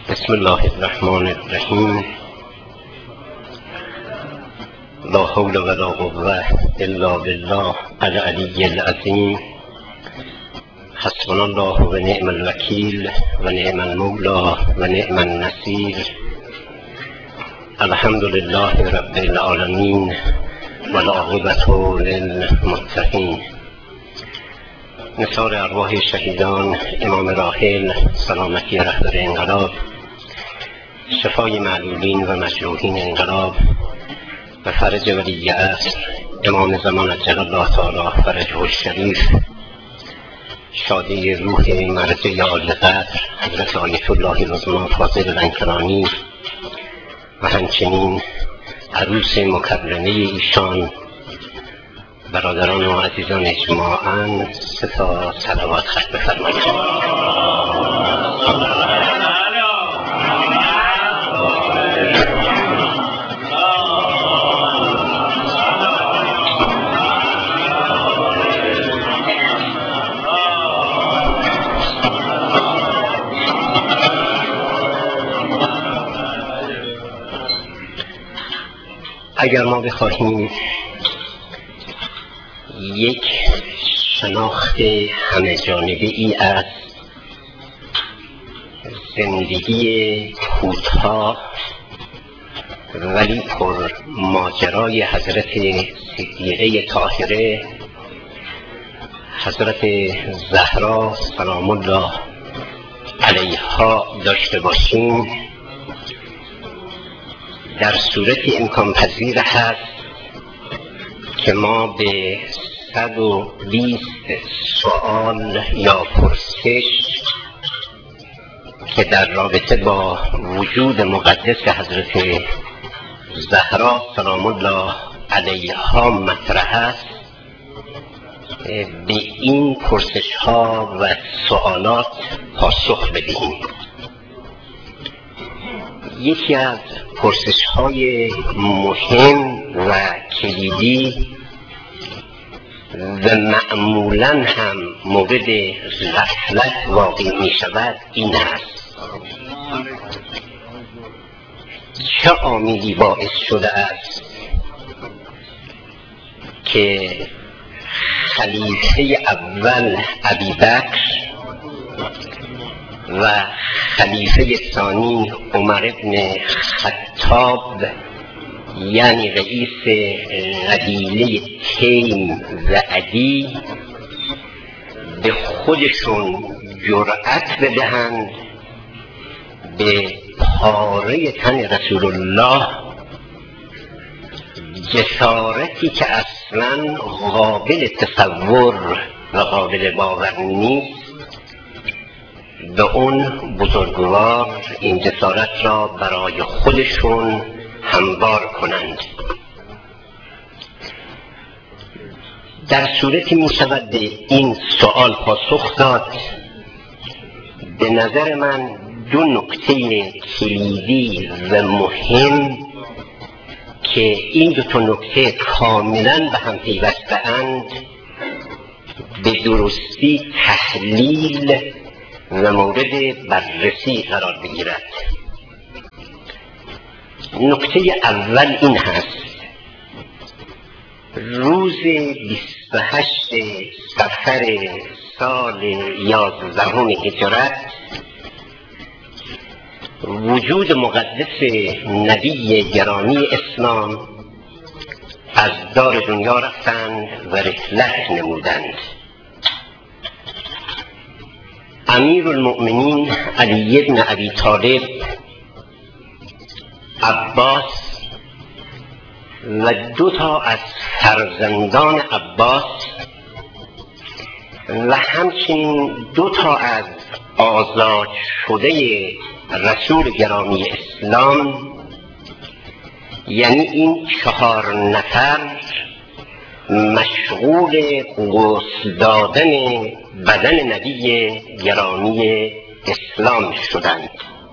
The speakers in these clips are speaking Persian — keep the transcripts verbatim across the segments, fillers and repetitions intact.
بسم الله الرحمن الرحیم. لا حول ولا قوة الا بالله العلی العظیم. حسبنا الله و نعم الوکیل و نعم المولا و نعم النصیر. الحمد لله رب العالمین و العاقبة للمتقین. نثار ارواح شهیدان امام راحل سلامتی رهبر انقلاب، شفای معلولین و مجروحین انقلاب و فرج ولی عصر امام زمان عجل الله تعالی فرجه الشریف، شادی روح مرجع عالی قدر حضرت آیت الله العظمی فاضل الانکرانی و همچنین عروس مکرمه ایشان، برادران و عزیزان اجماعاً سه تا صلوات ختم بفرمایید. اگر ما بخواهیم یک شناخت همه جانبه ای از زندگی کوتاه ولی پر ماجرای حضرت صدیقه طاهره، حضرت زهرا سلام الله علیها داشته باشیم، در صورت امکان پذیر هست که ما به صد و بیست سوال یا پرسش که در رابطه با وجود مقدس حضرت زهرا سلام الله علیها مطرح است، به این پرسش ها و سوالات پاسخ بدهیم. یکی از پرسش های مهم و کلیدی و معمولاً هم مورد غفلت واقع می شود این است: چه عاملی باعث شده است که خلیفه اول ابوبکر و خلیفه ثانی عمر بن خطاب، یعنی رئیس قبیله تیم و عدی، به خودشون جرأت بدهند به پاره تن رسول الله، جسارتی که اصلا قابل تصور و قابل باور نیست، به اون بزرگوار این جسارت را برای خودشون هموار کنند. در صورتی می شود به این سوال پاسخ داد. به نظر من دو نکته کلیدی و مهم که این دو تا نکته کاملا به هم پیوسته‌اند به درستی تحلیل و مورد بررسی قرار بگیرد. نکته اول این هست: روز بیست و هشت صفر سال یازدهم هجرت وجود مقدس نبی گرامی اسلام از دار دنیا رفتند و رحلت نمودند. امیر المؤمنین علی بن ابی طالب، عباس و دو تا از فرزندان عباس و همچنین دو تا از آزاد شده رسول گرامی اسلام، یعنی این چهار نفر مشغول غسل دادن بدن نبی گرامی اسلام شدند.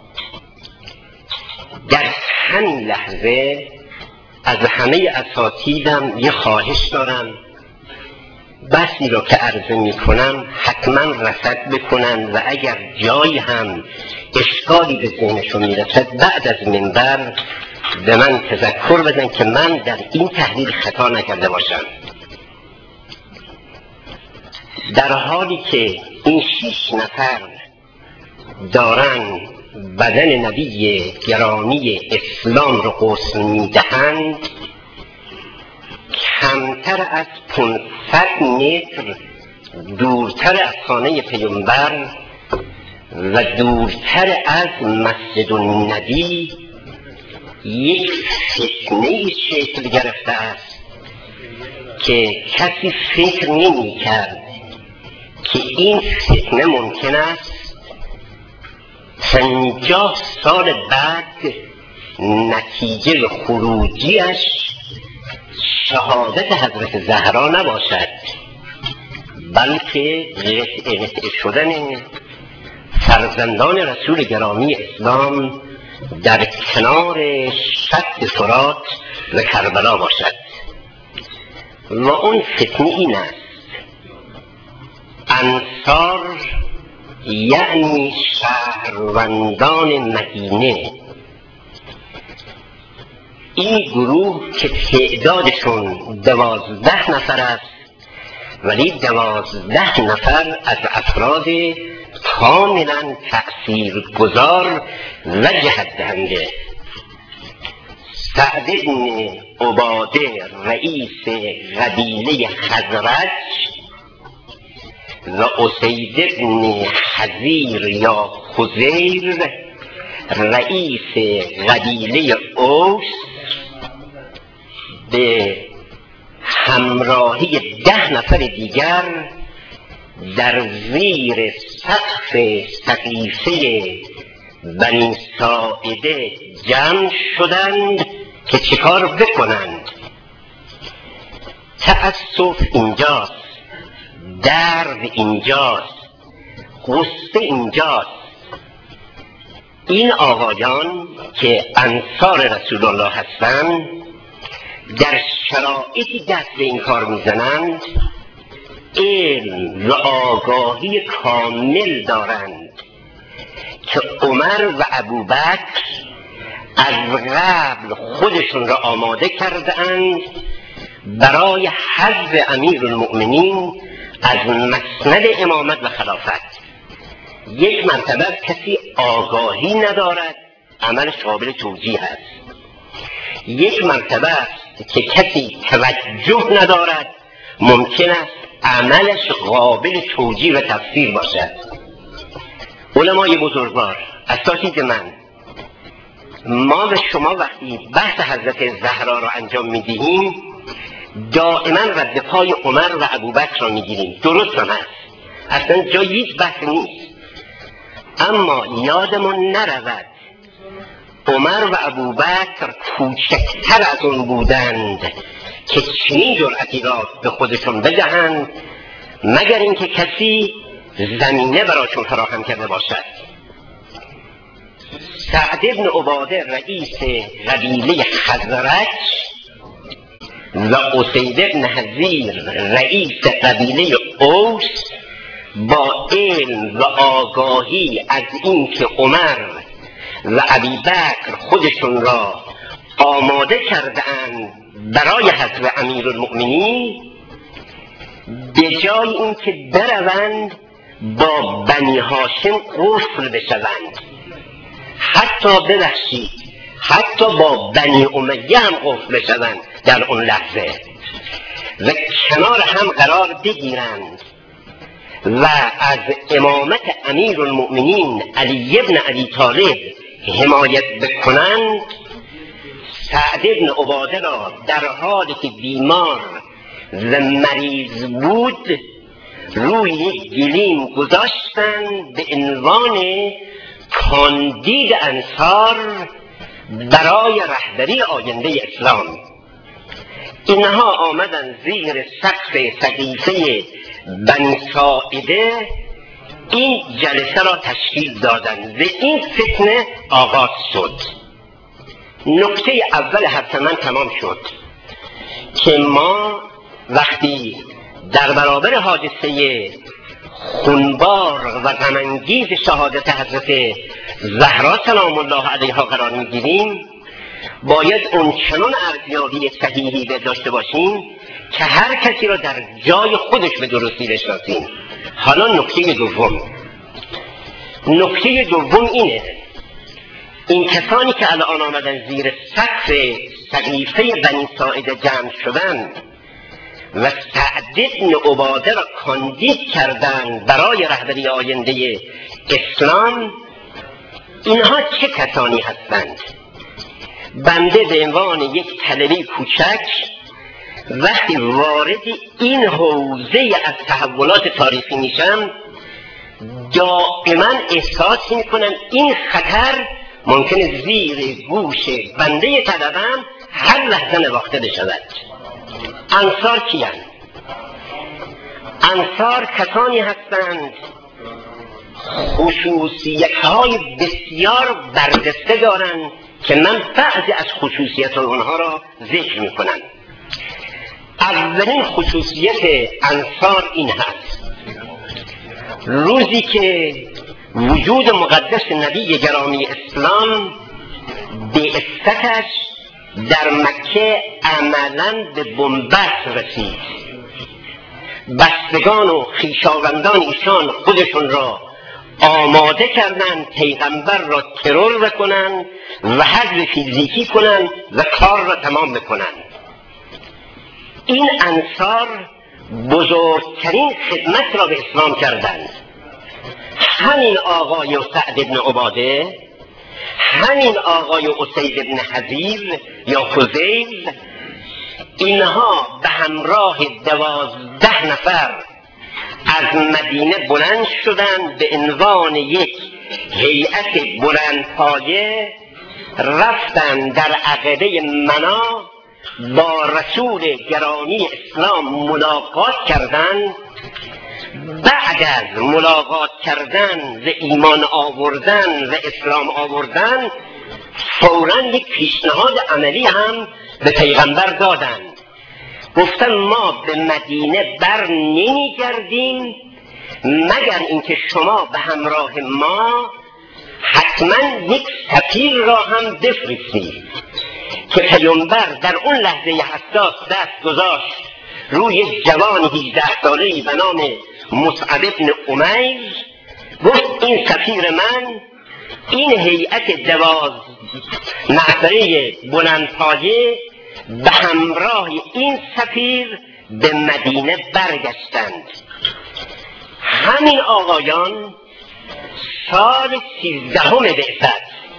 در همین لحظه از همه اساتیدم یه خواهش دارم، بحثی را که عرضه می کنم حتما رصد بکنن و اگر جایی هم اشکالی به ذهنشون می رسد بعد از منبر به من تذکر بدن که من در این تحلیل خطا نکرده باشم. در حالی که این شش نفر دارن بدن نبی گرامی اسلام رو غسل میدهند، کمتر از پانصد متر دورتر از خانه پیامبر و دورتر از مسجد النبی یک فتنه شکل گرفته است که کسی فکر نمی کرد که این فتنه ممکن است پنجاه سال بعد نتیجه خروجیش شهادت حضرت زهرا نباشد، بلکه قطعه شدن فرزندان رسول گرامی اسلام در کنار شط فرات و کربلا باشد. و اون فتنه این است: انصار یعنی شهروندان مدینه، این گروه که تعدادشون دوازده نفر است، ولی دوازده نفر از افراد کاملا تأثیرگذار و جهت دهنده. سعد بن عباده رئیس قبیله خزرج و اسید بن حضیر یا خزیر رئیس قبیله اوس به همراهی ده نفر دیگر در زیر سقف سقیفه بنی ساعده جمع شدند که چیکار بکنند. تأسف اینجاست، درد اینجاست، غصه اینجاست. این آقایان که انصار رسول الله هستند در شرایطی دست به این کار میزنند، علم و آگاهی کامل دارند که عمر و ابوبکر از قبل خودشون را آماده کردند برای حذف امیرالمؤمنین از مسند امامت و خلافت. یک مرتبه کسی آگاهی ندارد عملش قابل توجیه است، یک مرتبه است که کسی توجه ندارد ممکن است عملش قابل توجیه و تفسیر باشد. علمای بزرگوار، اساتید من، ما و شما وقتی بحث حضرت زهرا را انجام میدهیم دائما رد پای عمر و ابوبکر را میگیریم، درست هم هست، اصلا جای هیچ بحث نیست. اما یادمون نرود عمر و ابوبکر کوچکتر از اون بودند که چنین جرأتی را به خودشون بدهند مگر اینکه کسی زمینه براشون فراهم کرده باشد. سعد بن عباده رئیس قبیله خزرج و اسید بن حضیر رئیس قبیله اوس با علم و آگاهی از اینکه عمر و ابوبکر خودشون را آماده کردند برای حذف امیرالمؤمنین، به جای اینکه بروند با بنی هاشم غسل بشوند، حتی ببخشید حتی با بنی امیه هم غسل بشوند در اون لحظه و کنار هم قرار بگیرند و از امامت امیرالمؤمنین علی ابن ابی طالب حمایت بکنند، سعد بن عباده را در حالی که بیمار و مریض بود روی یک گلیم گذاشتند به عنوان کاندید انصار برای رهبری آینده اسلام. اینها آمدن زیر سقف سقیفه بنی ساعده این جلسه را تشکیل دادند و این فتنه آغاز شد. نکته اول حرف من تمام شد که ما وقتی در برابر حادثه خونبار و غم‌انگیز شهادت حضرت زهرا سلام الله علیها قرار میگیریم، باید اون چنان ارزیابی صحیحی داشته باشیم که هر کسی را در جای خودش به درستی بشناسیم. حالا نکته دوم نکته دوم اینه: این کسانی که الان آمدن زیر سقف سقیفه بنی ساعده جمع شدن و سعد بن عباده را کاندید کردند برای رهبری آینده اسلام، اینها چه کسانی هستند؟ بنده به عنوان یک طلبه کوچک وقتی وارد این حوزه از تحولات تاریخی میشم، دائما احساس میکنم این خطر ممکنه زیر گوش بنده طلبم هر لحظه نواخته بشود. انصار کیند؟ انصار کسانی هستند خصوصیت‌های بسیار برجسته دارند که من بعضی از خصوصیت اونها را ذکر میکنم. اولین خصوصیت انصار این هست: روزی که وجود مقدس نبی گرامی اسلام به بعثتش در مکه عملاً به بنبست رسید، بستگان و خویشاوندان ایشان خودشون را آماده کردند پیغمبر را ترور بکنند و حذف فیزیکی کنند و کار را تمام بکنند. این انصار بزرگترین خدمت را به اسلام کردند. همین آقای سعد بن عباده، همین آقای اسید بن حضیر یا فضیل، اینها به همراه دوازده نفر از مدینه بلند شدند به عنوان یک هیئت بلندپایه، رفتند در عقبه منا با رسول گرامی اسلام ملاقات کردند. بعد از ملاقات کردن و ایمان آوردن و اسلام آوردن، فوراً یک پیشنهاد عملی هم به پیغمبر دادند. گفتن ما به مدینه بر نمی گردیم مگر اینکه شما به همراه ما حتما یک سفیر را هم بفرستید. که پیغمبر در اون لحظه حساس دست گذاشت روی جوان هجده ساله‌ای به نام مصعب بن عمیر، گفت این سفیر من، این هیئت دواز نفره بلندپایه به همراه این سفیر به مدینه برگشتند. همین آقایان سال سیزدهم بعثت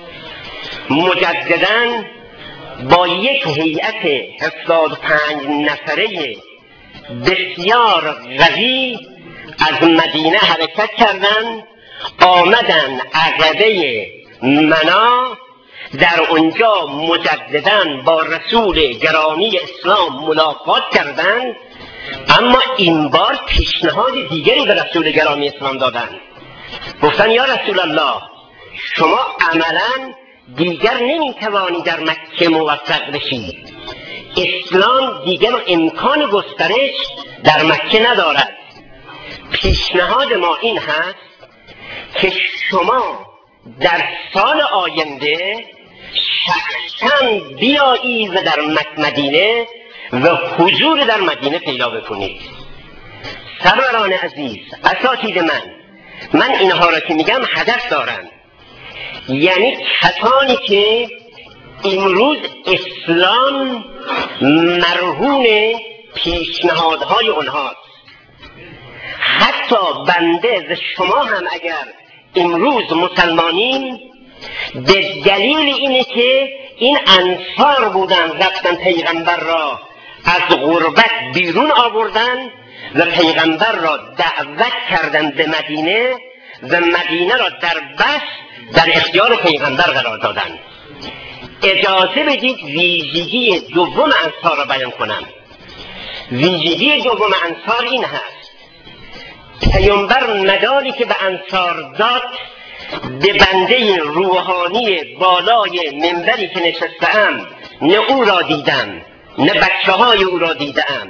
مجدداً با یک هیئت هفتاد و پنج نفره بسیار قوی از مدینه حرکت کردند، آمدن عقبه منا، در اونجا مجدداً با رسول گرامی اسلام ملاقات کردند. اما این بار پیشنهاد دیگری به رسول گرامی اسلام دادند. گفتن یا رسول الله، شما عملاً دیگر نمیتوانی در مکه موفق بشی، اسلام دیگر امکان گسترش در مکه ندارد. پیشنهاد ما این هست که شما در سال آینده شخصاً بیایی و در مدینه و حضور در مدینه پیدا بکنید. سروران عزیز، اساتید من من اینها را که میگم هدف دارم، یعنی کسانی که امروز اسلام مرهون پیشنهادهای اونهاست. حتی بنده و شما هم اگر امروز مسلمانیم، به دلیل اینه که این انصار بودن، رفتن پیغمبر را از غربت بیرون آوردن و پیغمبر را دعوت کردن به مدینه و مدینه را در بس در اختیار پیغمبر قرار دادن. اجازه بدید ویژگی دوم انصار را بیان کنم. ویژگی دوم انصار این هست: پیغمبر مداری که به انصار داد، به بنده روحانی بالای منبری که نشسته‌ام نه او را دیدم، نه بچه های او را دیدم،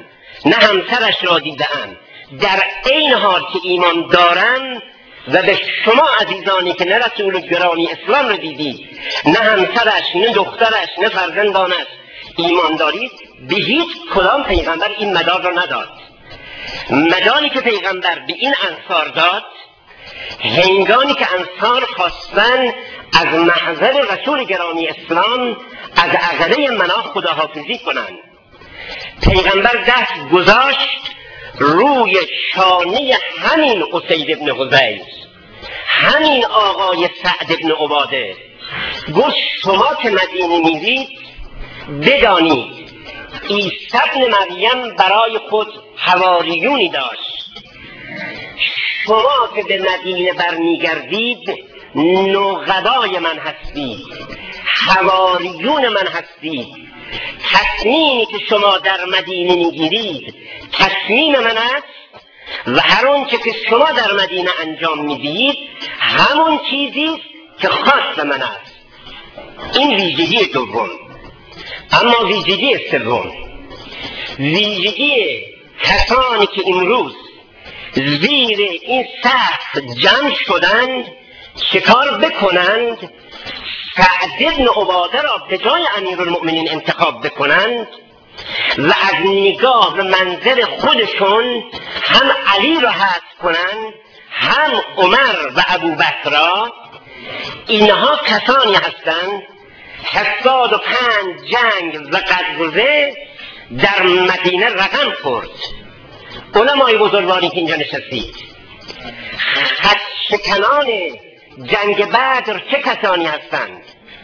نه همسرش را دیده‌ام، در عین حال که ایمان دارم و به شما عزیزانی که نه رسول گرامی اسلام را دیدید، نه همسرش، نه دخترش، نه فرزندانش ایمان دارید، به هیچ کدام پیغمبر این مدار را نداد. مداری که پیغمبر به این انصار داد، هنگامی که انصار خواستن از محضر رسول گرامی اسلام از عقبه مناخ خداحافظی کنند، پیغمبر دست گذاشت روی شانه همین اسید ابن حضیر، همین آقای سعد ابن عباده، گفت شما که مدینه میرید بدانید عیسی ابن مریم برای خود حواریونی داشت، شما که به مدینه برمیگردید نوغبای من هستید، حواریون من هستید. تصمیمی که شما در مدینه میگیرید تصمیم من است و هر آنچه که شما در مدینه انجام میدید همون چیزی که خاص من است. این ویژگی دوم. اما ویژگی سوم، ویژگی کسانی که امروز زیر این سقف جمع شدند شکار بکنند سعد ابن عباده را به جای امیرالمؤمنین انتخاب بکنند و از نگاه و منظر خودشون هم علی را حذف کنند هم عمر و ابوبکر را، اینها کسانی هستند هفتاد و پنج جنگ و غزوه در مدینه رقم خورد. علمای بزرگواری که اینجا نشستید، خط شکنان جنگ بدر چه کسانی هستند؟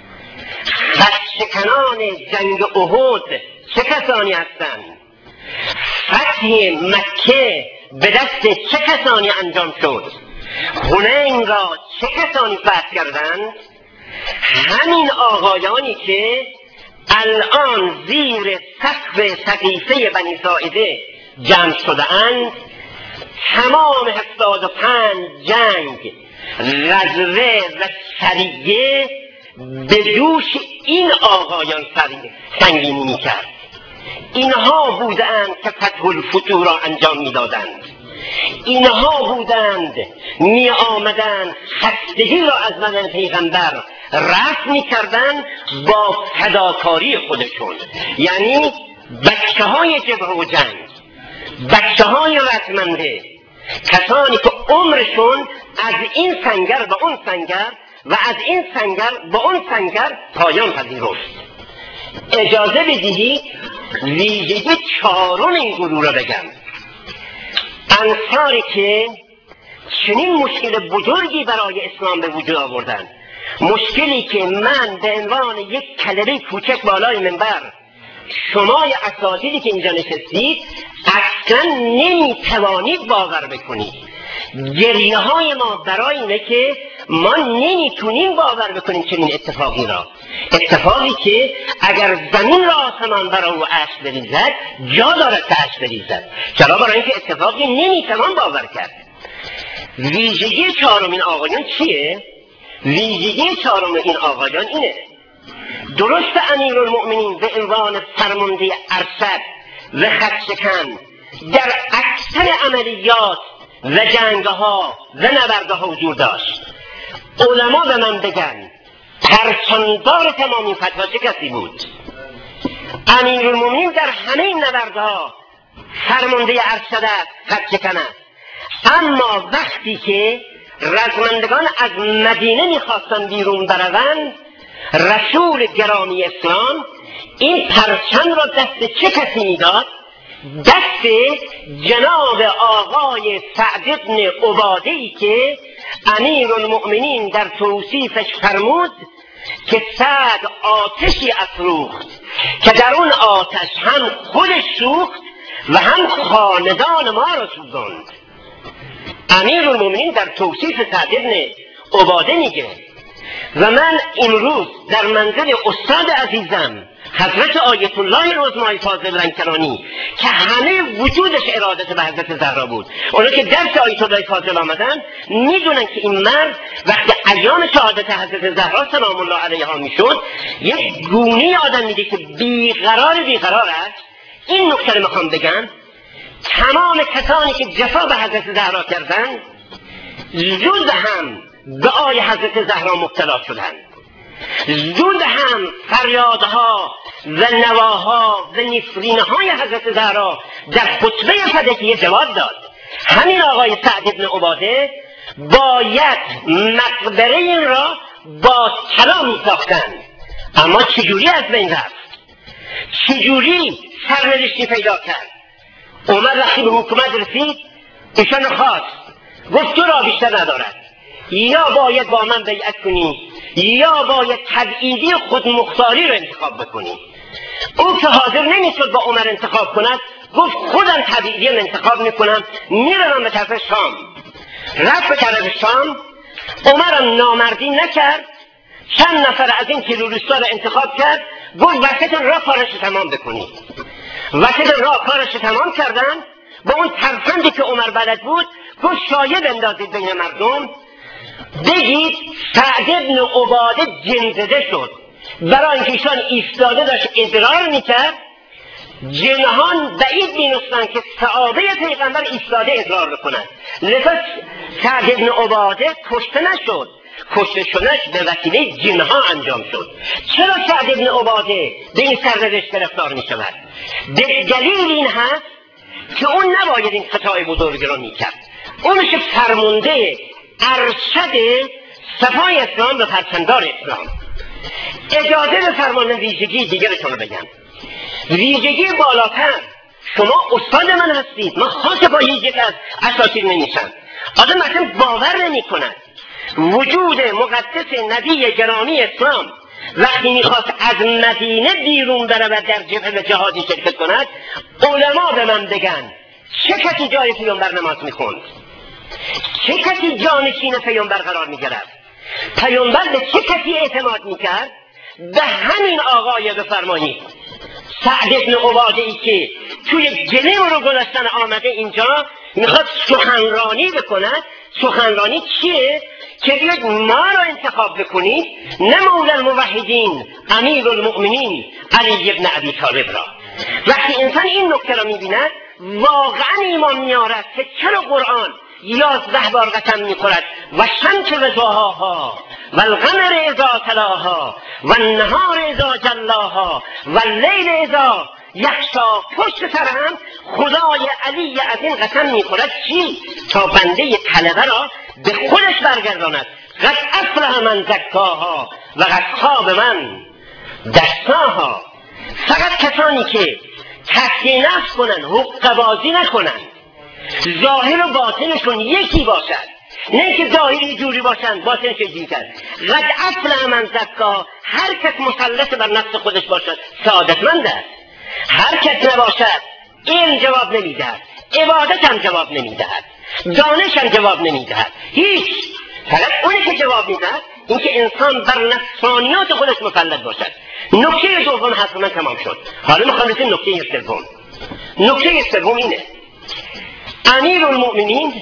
خط شکنان جنگ احد چه کسانی هستند؟ فتح مکه به دست چه کسانی انجام شد؟ حنین را چه کسانی فتح کردند؟ همین آقایانی که الان زیر سقف سقیفه بنی ساعده جمع شده اند، تمام هفتاد و پنج جنگ، غزوه و سریه به دوش این آقایان سنگینی میکرد. اینها بودند که فتح الفتوح را انجام میدادند، اینها بودند می آمدند خستگی را از بدن پیغمبر رفع می کردن با فداکاری خودشون. یعنی بچه های جبهه و جنگ، بچه های رزمنده، کسانی که عمرشون از این سنگر به اون سنگر و از این سنگر به اون سنگر پایان پذیرفت. اجازه بدهید ویژگی چهارم این گروه را بگم. انصاری که چنین مشکل بزرگی برای اسلام به وجود آوردن، مشکلی که من به عنوان یک کلمه کوچک بالای منبر شمای اساتیدی که اینجا نشستید اصلا نمیتوانید باور بکنید. گریه های ما برای اینه که ما نمیتونیم باور بکنیم چنین اتفاقی را، اتفاقی که اگر زمین را آسمان برای او اشک بریزد جا دارد که اشک بریزد. چرا؟ برای اینکه اتفاقی نمیتوان باور کرد. ویژگی چهارم این آقایان چیه؟ ویژگی چهارم این آقایان اینه: درست امیرالمؤمنین به عنوان فرمانده ارشد و خطشکن در اکثر عملیات و جنگها و نبردها حضور داشت. علما به من بگن پرچمدار تمامی فتوا چه کسی بود؟ امیرالمؤمنین در همه این نبردها فرمانده ارشد است، خطشکن است. اما وقتی که رزمندگان از مدینه میخواستن بیرون بروند، رسول گرامی اسلام این پرچم را دست چه کسی میداد؟ دست جناب آقای سعد ابن عباده‌ای که امیرالمؤمنین در توصیفش فرمود که سعد آتشی افروخت که در اون آتش هم خودش سوخت و هم خاندان ما را سوزاند. امیرالمؤمنین در توصیف سعد ابن عباده میگه و من امروز در منزل استاد عزیزم حضرت آیت الله العظمای فاضل لنکرانی که همه وجودش ارادت به حضرت زهرا بود، اونا که درس آیت الله فاضل آمدن میدونن که این مرد وقتی ایام شهادت حضرت زهرا سلام الله علیها میشد یک گونی آدم میده که بیقرار بیقرار است. این نکته رو میخوام بگم تمام کسانی که جفا به حضرت زهرا کردند زود هم دعای حضرت زهرا مبتلا شدند، زود هم فریادها و نواها و نفرینهای حضرت زهرا در خطبه فدکیه جواب داد. همین آقای سعد بن عباده باید مقبره این را با طلا می ساختند، اما چجوری از بین رفت؟ چجوری سرنوشتی پیدا کرد؟ عمر وقتی به حکومت رسید ایشان خواست، گفت تو را بیشتر ندارد، یا باید با من بیعت کنی یا باید تبعیدی خودمختاری رو انتخاب بکنی. او که حاضر نمیشد با عمر انتخاب کند گفت خودم تبعیدی انتخاب میکنم، میروم به طرف شام. رفت به طرف شام، عمرم نامردی نکرد، چند نفر از این تروریستا را انتخاب کرد، گفت وقت را کارش تمام بکنید. وقت را کارش تمام کردن، با اون ترفندی که عمر بلد بود گفت شایعه بندازید بین مردم، بگید سعد بن عباده جن‌زده شد. برای اینکه ایشان ایستاده داشت ادرار میکرد، جنهان بعید مینستن که صحابه پیغمبر ایستاده ادرار بکنند، لذا سعد بن عباده کشته نشد، کشته شدنش به وسیله جنها انجام شد. چرا سعد بن عباده به این سرنوشت گرفتار می شود؟ به دلیل این هست که اون نباید این خطای بزرگ را میکرد. اونش فرمانده ارشد صفای اسلام و پرچمدار اسلام. اجازه بفرمایید ویژگی دیگرتون رو بگم. ویژگی بالاتر، شما استاد من هستید، من خاص با هیچ از اساتید نمیشم. آدم مثلا باور نمی کند وجود مقدس نبی گرامی اسلام وقتی میخواست از مدینه بیرون برود در جبهه جهادی شرکت کند، علما به من بگن چه کسی جای پیامبر نماز میخوند؟ چه کسی جانشین پیامبر قرار میگرفت؟ پیامبر به چه کسی اعتماد میکرد؟ به همین آقای بفرمایید سعد بن عباده ای که توی گلیم رو گذاشتن آمده اینجا میخواد سخنرانی بکند. سخنرانی چیه؟ که بیاید ما را انتخاب بکنید، نه مولا الموحدین امیر المؤمنین علی بن ابی طالب را. وقتی انسان این نکته را میبیند واقعا ایمان میارد که چرا قرآن یازده بار قسم میخورد و شمس و ضحاها و القمر اذا تلاها و النهار اذا جلاها و اللیل اذا یغشا. پشت سر هم خدای علی از این قسم میخورد چی؟ تا بنده طلبه را به خودش برگرداند. قد افلح من زکاها و قد خاب من دساها. فقط کسانی که تسکیه نفس کنن، حق بازی نکنن، ظاهر و باطنشون یکی باشد، نه که ظاهری جوری باشن باطنش جوری کرد. قد افلح من زکاها. هر کس مسلط بر نفس خودش باشد سعادتمند است. هر کس نباشد علم جواب نمیدهد، عبادت هم جواب نمیدهد، دانش هم جواب نمیدهد، هیچ. فقط اونی که جواب میدهد این که انسان بر نفسانیات خودش مسلط باشد. نکته دوم حرف من تمام شد. حالا میخوام رسیم نکته سوم. نکته سوم اینه: امیر المؤمنین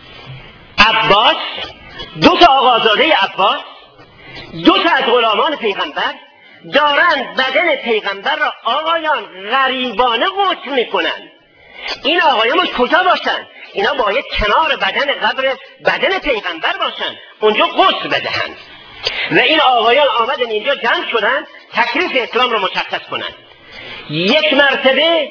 عباس، دو تا آقازاده عباس، دو تا از غلامان پیغمبر دارند بدن پیغمبر را آقایان غریبانه غسل میکنن. این آقایان کجا باشن؟ اینا باید کنار بدن قبر بدن پیغمبر باشن، اونجا غسل بدهند. و این آقایان آمدن اینجا جمع شدن تکلیف اسلام رو مشخص کنن. یک مرتبه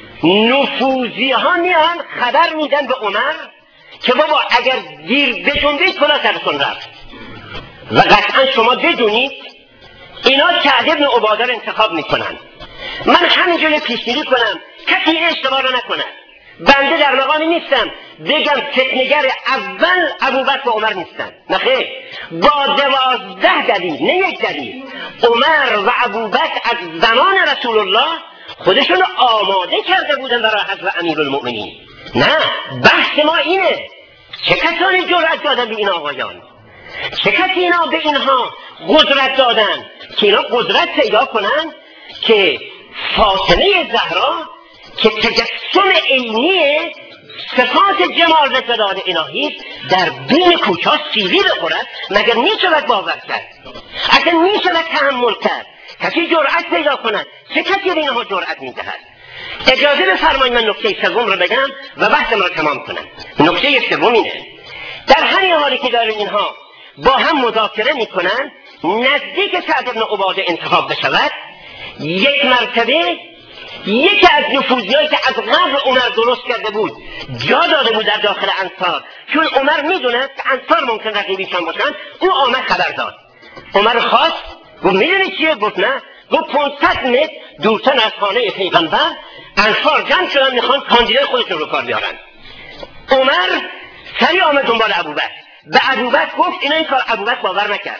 نفوذی ها میان خبر میدن به عمر که بابا اگر دیر بجنبید کلا سرتون رفت. و قطعا شما بدونید اینا سعد بن عباده رو انتخاب میکنن. من همینجوری پیشگیری کنم کسی این اشتباه رو نکنه. بنده در مقامی نیستم بگم فتنه‌گر اول ابوبکر و عمر نیستن، نخیر، با دوازده دلیل، نه یک دلیل، عمر و ابوبکر از زمان رسول الله خودشون رو آماده کرده بودن برای حضرت امیرالمؤمنین. نه، بحث ما اینه چه کسانی جرأت دادن به این آقایان؟ چه کسی اینا به اینها قدرت دادن که اینا قدرت پیدا کنن که فاطمه زهرا که تجسم عینی صفات جمال و جلال الهی در بین کوچه سیلی بخورد؟ مگر میشود باور کرد؟ اصلا میشود تحمل کرد؟ کسی جرأت پیدا کند؟ چه کسی به اینها جرأت میدهد؟ اجازه بفرمایید من نکته سوم رو بگم و بحثم رو تمام کنم. نکته سوم اینه، در همین حالی که دارن اینها با هم مذاکره میکنن نزدیک سعد بن عباده انتخاب بشود، یک مرتبه یکی از نفوذیایی که از قبل عمر درست کرده بود جا داده بود در داخل انصار، چون عمر میدونه که انصار ممکن رقیبیشان باشن، او آمد خبر داد. عمر خواست، گفت میدونی چیه؟ گفت نه. گفت پانصد متر دورتر از خانه پیغمبر انصار جمع شدن میخوان کاندیدای خودشون رو کار بیارن. عمر سریع آمد دنبال ابوبکر، به ابوبکر گفت اینا این کار. ابوبکر باور نکرد.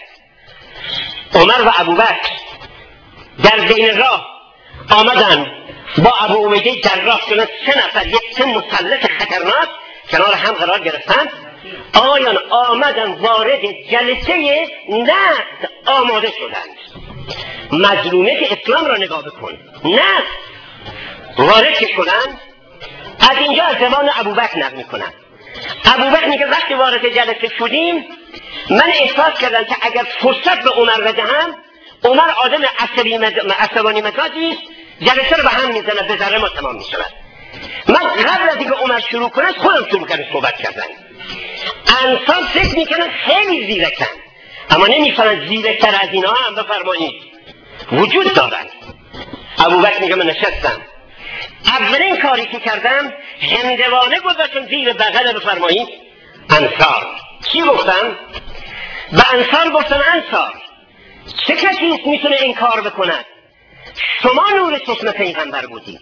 عمر و ابوبکر در بین راه آمدن با ابو عبیده جراح شدن، سه نفر، یک سه مسلط خطرناک کنار هم قرار گرفتن. آیان آمدن وارد جلسه نقد آماده شدند. مظلومیت اسلام را نگاه بکن. نه وارد که شدن، از اینجا از زبان ابوبکر نقل میکنن. ابوبکر میگه وقتی وارد جلسه شدیم من احساس کردم که اگر فرصت به عمر بدهم، عمر آدم عصبی مد... عصبانی مزاجی است، جلسه رو به هم میزنه، به ذره ما تمام میشود. من قبل از اینکه عمر شروع کنه خودم شروع کردم صحبت کردن. انصار فکر میکنن خیلی زیرکن، اما نمیفهمن زیرکتر از اینا هم بفرمایید وجود دارن. ابوبکر میگه من نشستم، اولین کاری که کردم هندوانه گذاشتم زیر بغل بفرمایید انصار. چی گفتم؟ به انصار گفتم انصار چه کسی است میتونه این کار بکند؟ شما نور چشم پیغمبر بودید،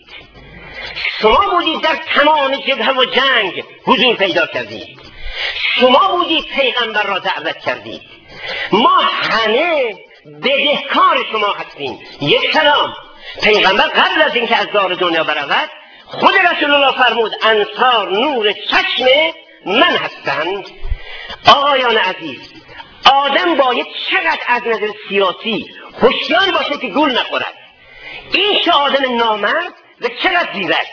شما بودید در تمام جبهه و جنگ حضور پیدا کردید، شما بودید پیغمبر را دعوت کردید، ما همه بدهکار شما هستیم. یک کلام پیغمبر قبل از اینکه از دار دنیا برود خود رسول الله فرمود انصار نور چشم من هستند. آقایان عزیز، آدم باید چقدر از نظر سیاسی هوشیار باشه که گول نخورد. این چه آدم نامرد و چقدر زیرک.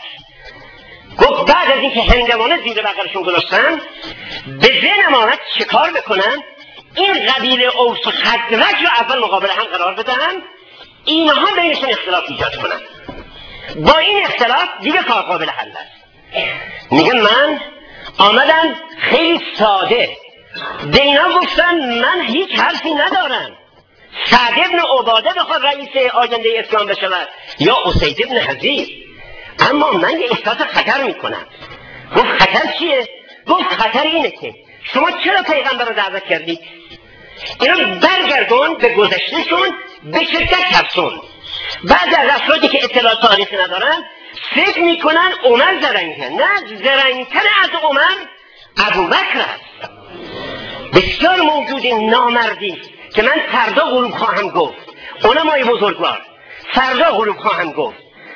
گفت بعد از اینکه هندوانه زیر بغلشون گذاشتن به ذهنم آمد چه کار بکنن؟ این قبیله اوس و خزرج رو اول مقابل هم قرار بدن، اینها بینشون اختلاف ایجاد کنن. با این اختلاف دیگه کار قابل حل است. میگه من آمدم خیلی ساده به اینا گفتن من هیچ حرفی ندارم. سعد ابن عباده بخواد رئیس آینده اسلام بشود یا اسید ابن حضیر، اما من یه احساس خطر میکنم. گفت خطر چیه؟ گفت خطر اینه که شما چرا پیغمبر رو دعوت کردید؟ اینا برگردون به گذشتهشون به شدت ترسون. بعد از افرادی که اطلاع تاریخی ندارن فکر میکنن عمر زرنگه. نه، زرنگتر از عمر ابوبکر است. بسیار موجود نامردی که من فردا غروب خواهم گفت، علمای بزرگوار فردا غروب خواهم گفت.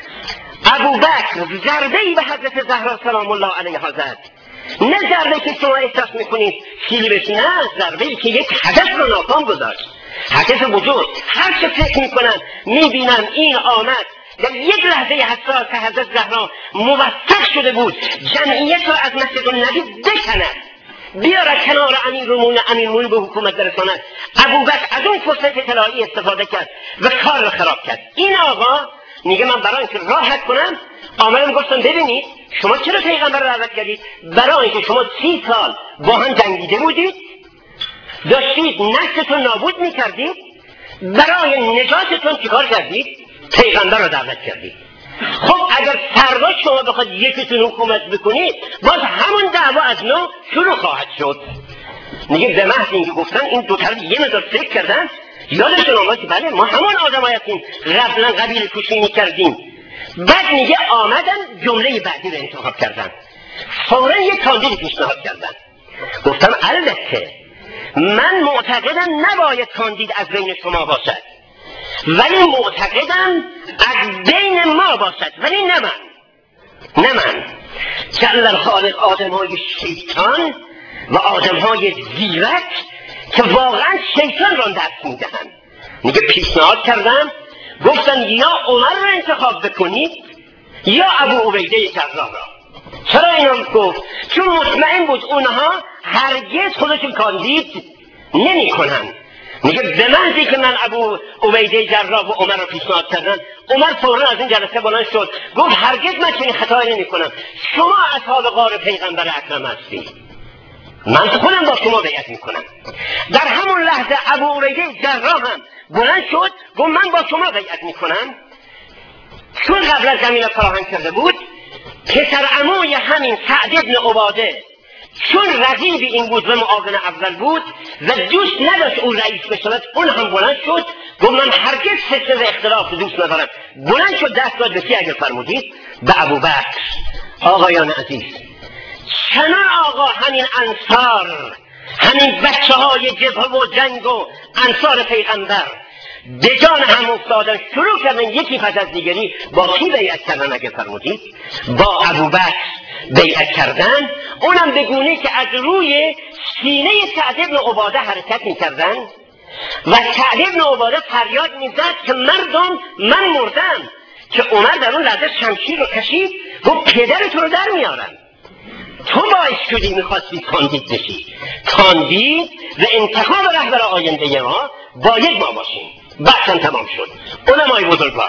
ابوبکر ضربه‌ای به حضرت زهرا سلام الله علیها زد. نه ضربه‌ای که شما احساس میکنید خیلی بسی، نه، ضربه‌ای که یک هدف رو ناکام گذاشت. هدف بزرگ. هر چه فکر میکنن میبینم این آمد در یک لحظه حساس که حضرت زهرا موفق شده بود جمعیت را از مسجد النبی بکند، بیاره کنار امیرالمومنین، امیرالمومنین به حکومت برساند. ابوبکر از اون فرصت طلایی استفاده کرد و کار را خراب کرد. این آقا میگه من برای اینکه راحت کنم آمدم گفتم ببینید شما چرا پیغمبر رو دعوت کردید؟ برای اینکه شما سی سال با هم جنگیده بودید، داشتید نسلتون نابود میکردید، برای نجاتتون چیکار کردید؟ پیغمبر رو دعوت کردید. خب اگر فردا شما بخواد یکیتون حکومت بکنید باز همون دعوا از نو شروع خواهد شد. میگه به محض اینکه گفتن این دو طرف یه مقدار فکر کردن، یادشون آمد که بله ما همون آدمایی هستیم قبلا قبیله کشی میکردیم. بعد میگه آمدن جمله بعدی رو انتخاب کردن، فوراً یک کاندید پیشنهاد کردن. گفتم البته من معتقدم نباید کاندید از بین شما باشد، ولی معتقدم از بین ما باشد، ولی نه من نه من جل الخالق آدم‌های شیطان و آدم‌های زیرک که واقعا شیطان را دست میدهند. میگه پیشنهاد کردم، گفتن یا عمر را انتخاب بکنید یا ابو عبیده جراح را. چرا اینو گفت؟ چون مطمئن بود اونها هرگز خودشون کاندید نمی کنن میگه به محضی که من ابو عبیده جراح و عمر رو پیشنهاد کردن، عمر فوراً از این جلسه بلند شد گفت هرگز من چنین خطایی نمی کنم، شما اصحاب غار پیغمبر اکرم هستی، من خودم با شما بیعت میکنم. در همون لحظه ابو عبیده جراح هم بلند شد گفت من با شما بیعت میکنم. چون قبل از زمینه فراهم کرده بود، پسر عموی همین سعد ابن عباده چون رقیب این بود و معاون اول بود و دوست نداشت اون رئیس بشود، اون هم بلند شد گفت من هرگز فتنه و اختلاف دوست ندارم. بلند شد دست داد به کی اگر فرمودید؟ به ابوبکر. آقایان عزیز، چنان آقا همین انصار، همین بچه های جبهه و جنگ و انصار پیغمبر به جان هم افتادن، شروع کردن یکی پس از دیگری با کی بیعت کردن اگر فرمودید؟ با ابوبکر بیعت کردن، اونم به گونه‌ای که از روی سینه سعد ابن عباده حرکت می‌کردن و سعد ابن عباده فریاد می‌زد که مردم من مردم، که عمر در اون لحظه شمشیر رو کشید گفت پدرتون رو در میارم، تو باعث شدی می‌خواستی کاندید بشی. کاندید و انتخاب رهبر آینده ما باید ما باشیم. بحثم تمام شد. علمای بزرگوار،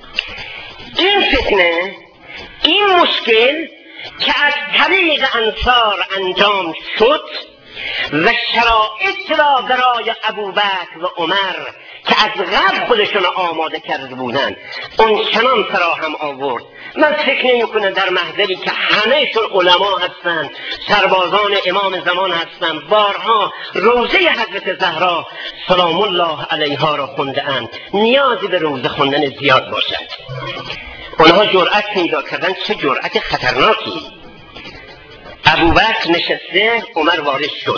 این فتنه، این مشکل که از طریق انصار انجام شد و شرایط را برای ابوبکر و عمر که از قبل خودشون آماده کرده بودن اون چنان فراهم آورد. من فکر نمی کنم در محضری که همهشون علما هستند، سربازان امام زمان هستند، بارها روزه حضرت زهرا سلام الله علیها را خونده اند، نیازی به روزه خوندن زیاد باشد. اونها جرأت پیدا کردن، چه جرأت خطرناکی. ابوبکر نشسته، عمر وارد شد.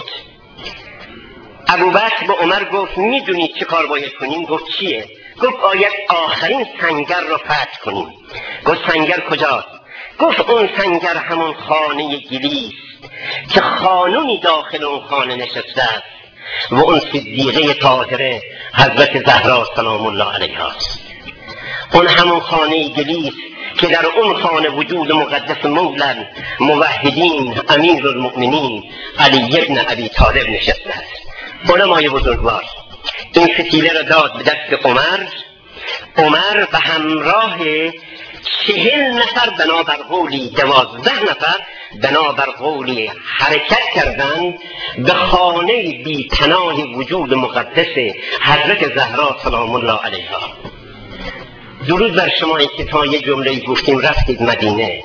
ابوبکر به عمر گفت میدونید چه کار باید کنیم؟ گفت چیه؟ گفت باید آخرین سنگر رو فتح کنیم. گفت سنگر کجاست؟ گفت اون سنگر همون خانه گلیست که خانومی داخل اون خانه نشسته است و اون صدیقه طاهره حضرت زهرا سلام الله علیها است. اون همون خانه گلیست که در اون خانه وجود مقدس مولا موحدین امیر المؤمنین علی ابن ابی طالب نشسته است. علمای بزرگوار، این فتیله را داد به دست عمر. عمر به همراه چهل نفر بنابر قولی دوازده نفر بنابر قولی حرکت کردند به خانه بی پناه وجود مقدس حضرت زهرا سلام الله علیها. درود بر شما که تا یه جمله گفتیم رفتید مدینه.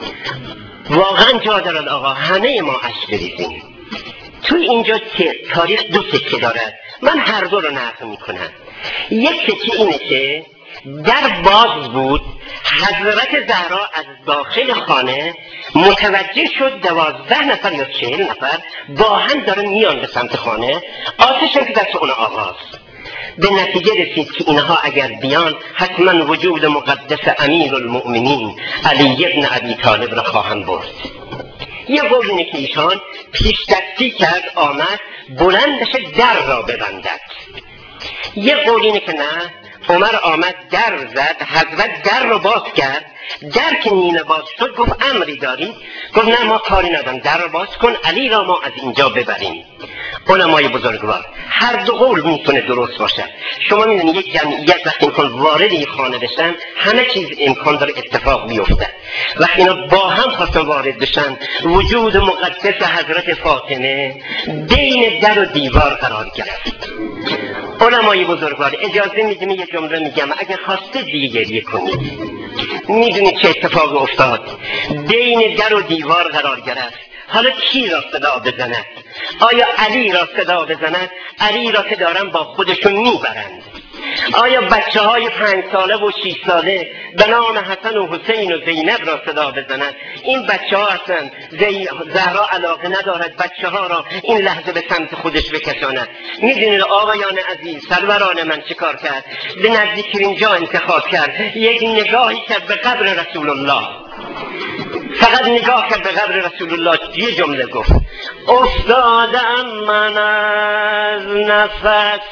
واقعا جا دارد آقا همه ما اشک بریزیم. توی اینجا تاریخ دو سکه دارد، من هر دو رو نقل میکنم. یک سکه اینه که در باز بود، حضرت زهرا از داخل خانه متوجه شد دوازده نفر یا چهل نفر با هم دارن میان به سمت خانه، آتش هم که دست اون آغاست. به نتیجه رسید که اینها اگر بیان حتما وجود مقدس امیر المؤمنین علی ابن ابی طالب را خواهم برد. یه قول اینه که ایشان پیش دستی کرد، آمد بلند بشه در را ببندد. یه قول اینه که نه، عمر آمد در زد، حضرت در رو باز کرد. در که نیمه باز شد گفت امری داری؟ گفت نه ما کاری ندارم، در رو باز کن، علی را ما از اینجا ببریم. علمای بزرگوار، هر دو قول میتونه درست باشه. شما میدونید یک جمعیت وقتی میخوان وارد این خانه بشن همه چیز امکان داره اتفاق بیفته. وقتی اینا با هم خواستن وارد بشن، وجود مقدس حضرت فاطمه بین در و دیوار قرار گرفت. علمای بزرگوار، اجازه میدیم یه جمله میگم، اگر خواسته دیگه گریه کنید. میدونید چه اتفاق افتاد؟ بین در و دیوار قرار گرفت. حالا کی را صدا بزند؟ آیا علی را صدا بزند؟ علی را که دارن با خودشون میبرند. آیا بچه های پنج ساله و شیش ساله به نام حسن و حسین و زینب را صدا بزند؟ این بچه ها هستند. زهرا علاقه ندارد بچه ها را این لحظه به سمت خودش بکشاند. میدونید آقایان عزیز، سروران من چه کار کرد؟ به نزدیکترین جا انتخاب کرد، یک نگاهی کرد به قبر رسول الله، فقط نگاه کرد به قبر رسول الله، یه جمله گفت: افتادم من از نفس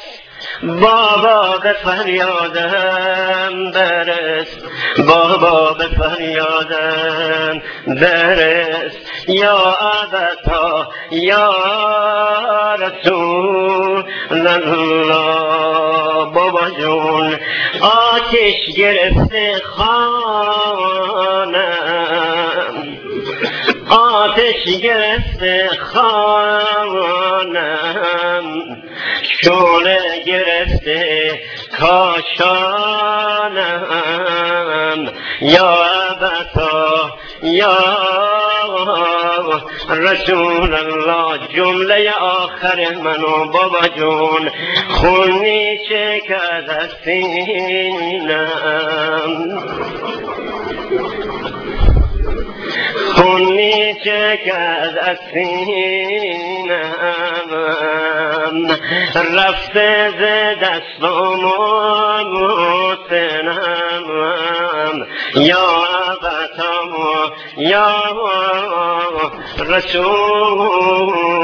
بابا به فریادم برس، بابا به فریادم برس، یا ابتا یا رسول الله. بابا جون آتش گرفته خانم، آتش گرفته خانم، شعله گرفته کاشانم، یا ابتا یا رسول الله. جمله آخر منو بابا جون خونی چکد از سینم، خونی چکد از سینم، رفته ز دستم و تنم، یا ابتا یا رسول